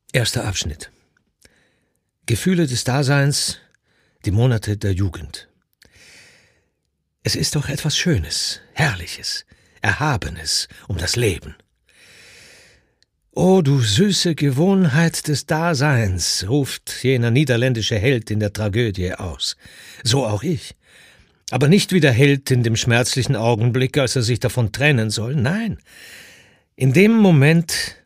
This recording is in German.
Erster Abschnitt. Gefühle des Daseins, die Monate der Jugend. Es ist doch etwas Schönes, Herrliches, Erhabenes um das Leben. »O du süße Gewohnheit des Daseins«, ruft jener niederländische Held in der Tragödie aus. So auch ich. Aber nicht wie der Held in dem schmerzlichen Augenblick, als er sich davon trennen soll. Nein, in dem Moment,